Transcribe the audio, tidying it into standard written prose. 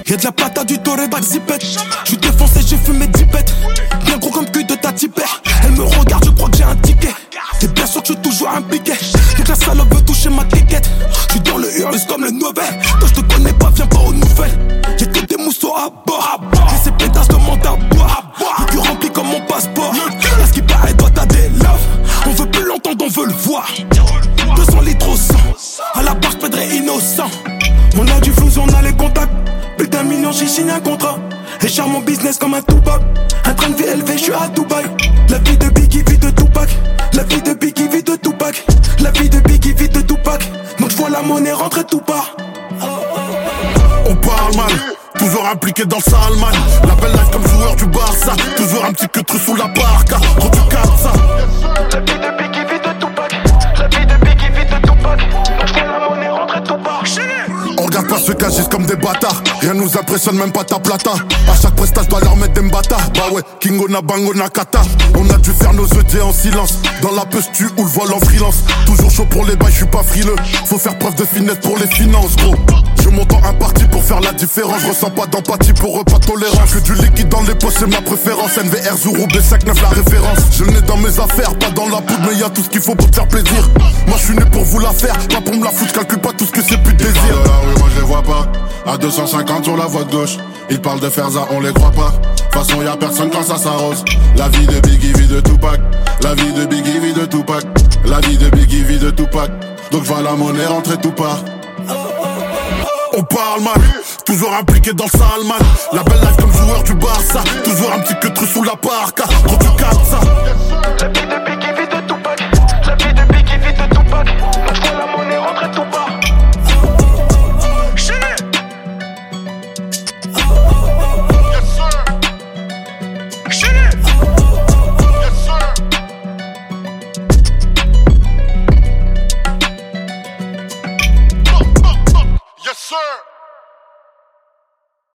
Y'a de la patate, du doré, bac zipette. J'suis défoncé, j'ai fumé 10 pètes. Bien gros comme cul de ta tipère. Elle me regarde, je crois que j'ai un ticket. T'es bien sûr que j'suis toujours impliqué. Donc la salope veut toucher ma ticket. J'suis dans le hurlus comme le Nobel. Quand j'te connais pas, viens pas aux nouvelles. Y'a que des mousseaux à bord. Et ces pétasses demandent à boire. Le cul rempli comme mon passeport. Là ce qui paraît, toi t'as des loves. On veut plus l'entendre, on veut le voir. 200 litres au sang. À la barre, j'pèderai innocent. On a du flou, on a les contacts. Plus d'1 million, j'ai signé un contrat. Et je mon business comme un Tupac. Un train de vie élevé, je suis à Dubaï. La vie de Biggie, vie de Tupac. La vie de Biggie, vie de Tupac. La vie de Biggie, vie de Tupac. Donc je vois la monnaie rentrer tout part. On parle mal, toujours impliqué dans le sale man. La belle life comme joueur du Barça. Toujours un petit que trou sous la barca. Quand tu captes ça. La vie de Biggie, vie de Tupac. La vie de Biggie, vie de Tupac. Donc je vois la monnaie rentrer tout part. On regarde pas ceux qui agissent comme des bâtards. Rien nous impressionne, même pas ta plata. À chaque prestage, je dois leur mettre des mbata. Bah ouais, Kingo na bango na kata. On a dû faire nos ED en silence. Dans la peuse tu ou le vol en freelance. Toujours chaud pour les bails, je suis pas frileux. Faut faire preuve de finesse pour les finances, gros. Je monte en un parti pour faire la différence. Je ressens pas d'empathie pour eux, pas tolérant. Que du liquide dans les poches, c'est ma préférence. NVR, Zuru, B59, la référence. Je le n'ai dans mes affaires, pas dans la poudre, mais y'a tout ce qu'il faut pour te faire plaisir. Moi je suis né pour vous la faire, pas pour me la foutre, je calcule pas tout ce que c'est plus de désir. Oui, moi je les vois pas. À 250 sur la voie de gauche. Ils parlent de faire ça, on les croit pas. De toute façon y'a personne quand ça s'arrose. La vie de Biggie, vie de Tupac. La vie de Biggie, vie de Tupac. La vie de Biggie, vie de Tupac. Donc je vois la monnaie rentrer tout part. On parle mal, toujours impliqué dans le sale man. La belle life comme joueur du Barça. Toujours un petit que trou sous la barca. Quand tu captes ça. La vie de